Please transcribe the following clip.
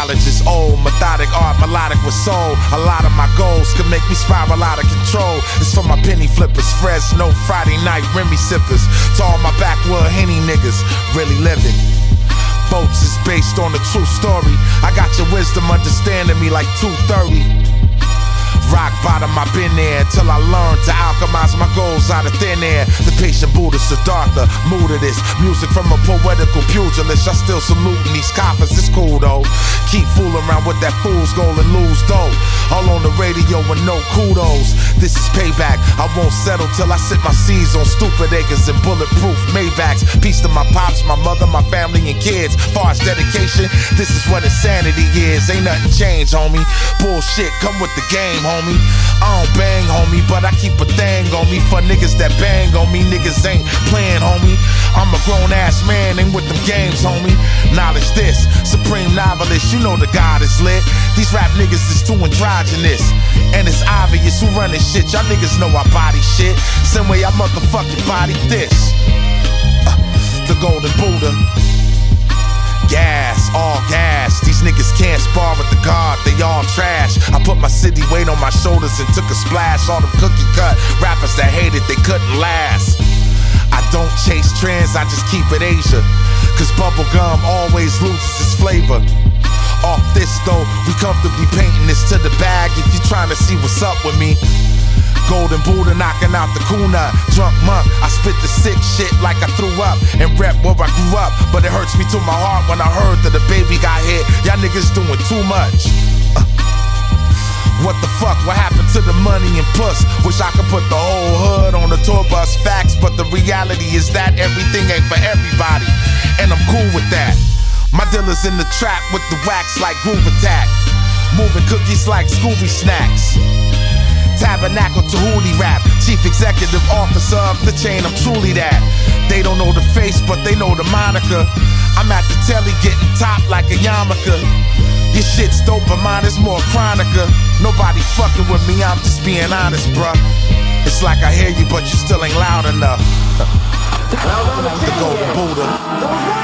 knowledge is old. Methodic art, melodic with soul. A lot of my goals can make me spiral out of control. It's for my penny flippers, Fresno Friday night Remy sippers. To all my backwood Henny niggas really living. Boats is based on a true story. I got your wisdom understanding me like 230. Rock bottom, I've been there until I learned to alchemize my goals out of thin air. The patient Buddha, Siddhartha, mood of this. Music from a poetical pugilist. I still saluting these coppers, it's cool though. Keep fooling around with that fool's goal and lose dough. All on the radio with no kudos. This is payback, I won't settle till I sit my seeds on stupid acres and bulletproof Maybachs. Peace to my pops, my mother, my family and kids. Far as dedication, this is what insanity is. Ain't nothing changed, homie. Bullshit, come with the game, homie. I don't bang, homie, but I keep a thing on me. For niggas that bang on me, niggas ain't playing, homie. I'm a grown-ass man, ain't with them games, homie. Knowledge this, supreme novelist, you know the God is lit. These rap niggas is too androgynous, and it's obvious who run this shit. Y'all niggas know I body shit, same way I motherfucking body this. The Golden Buddha. Gas, all gas. These niggas can't spar with the guard, they all trash. I put my city weight on my shoulders and took a splash. All them cookie cut rappers that hated, they couldn't last. I don't chase trends, I just keep it Asia. Cause bubblegum always loses its flavor. Off this though, we comfortably painting this to the bag if you trying to see what's up with me. Golden Buddha knocking out the kuna. Drunk monk, I spit the sick shit like I threw up and rep where I grew up. But it hurts me to my heart when I heard that the baby got hit. Y'all niggas doing too much. What the fuck? What happened to the money and puss? Wish I could put the whole hood on the tour bus. Facts, but the reality is that everything ain't for everybody, and I'm cool with that. My dealer's in the trap with the wax like Groove Attack, moving cookies like Scooby Snacks. Tabernacle to Hootie Rap, Chief Executive Officer of the chain, I'm truly that. They don't know the face, but they know the moniker. I'm at the telly getting top like a yarmulke. Your shit's dope, but mine is more chronica. Nobody fucking with me, I'm just being honest, bruh. It's like I hear you, but you still ain't loud enough. The Golden Buddha.